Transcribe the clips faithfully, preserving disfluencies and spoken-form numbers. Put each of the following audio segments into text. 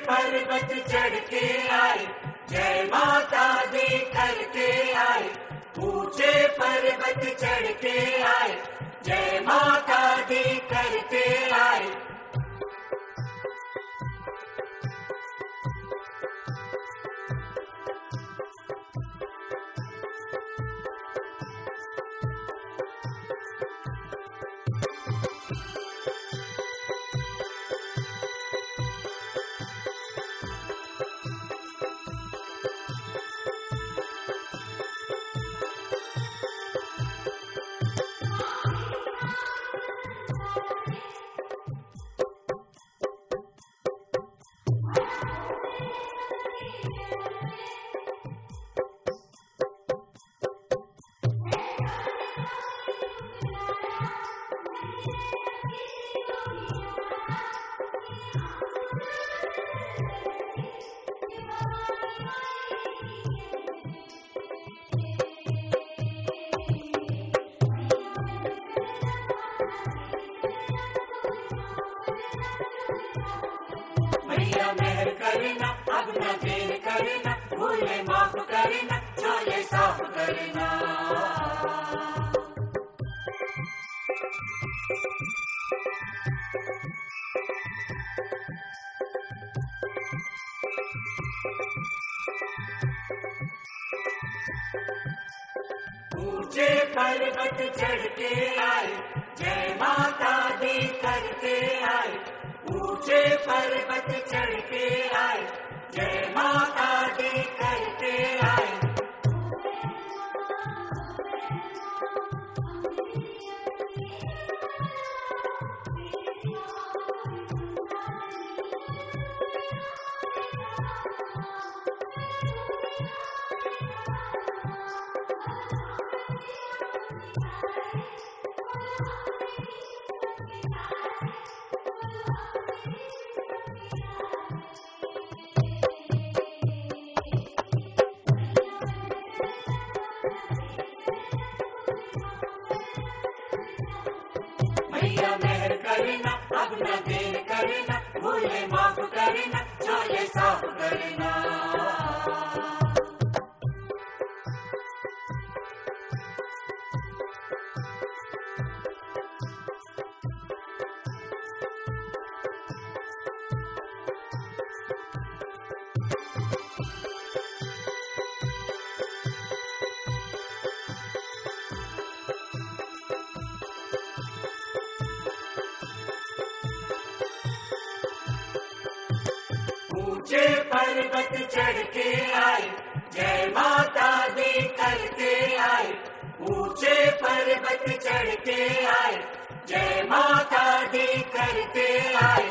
पर्वत चढ़ के आए, जय माता दी करके आए। ऊंचे पर्वत चढ़ के आए, जय माता दी करके आए। मैया मेहर करना, अब न देर करना, भूले माफ करना, झोले साफ करना। ऊंचे पर्वत चढ़ के आए, जय माता दी करके आए। ऊंचे पर्वत चढ़ के आए, जय माता दी करके आए। मैया मेहर करना, अब न देर करना, भूले माफ करना, झोले साफ करना। ऊंचे पर्वत चढ़ के आए, जय माता दी करके आए। ऊंचे पर्वत चढ़ के आए, जय माता दी करके आए।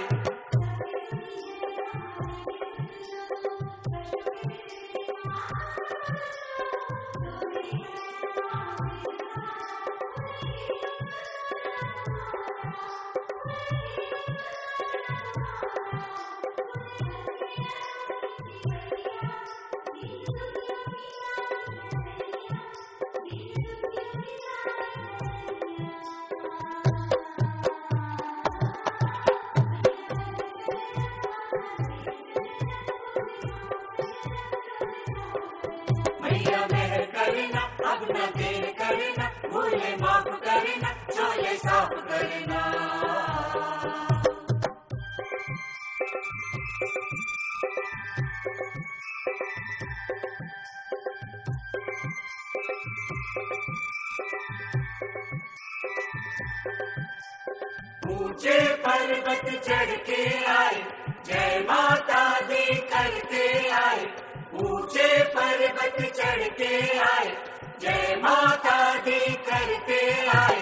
मैया मेहर करना, अब न देर करना, भूले माफ करना, झोले साफ करना। ऊंचे पर्वत चढ़ के आए, जय माता दी करके आए। ऊंचे पर्वत चढ़ के आए, जय माता दी करके आए।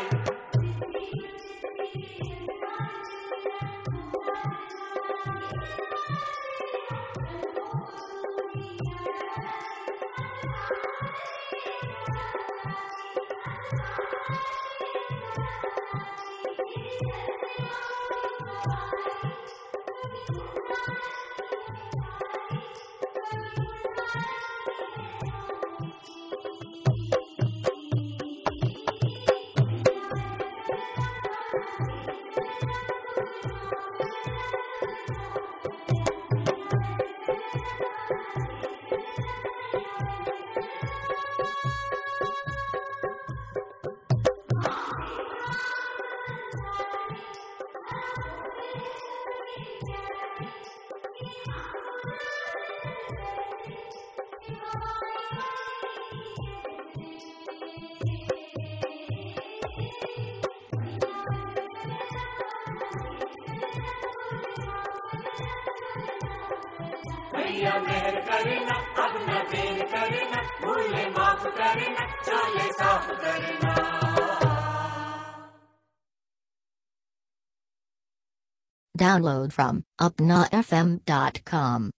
भैया मेहर करना, अब न देर करना, भूले माफ करना, चोले साफ करना। Download from upna f m dot com.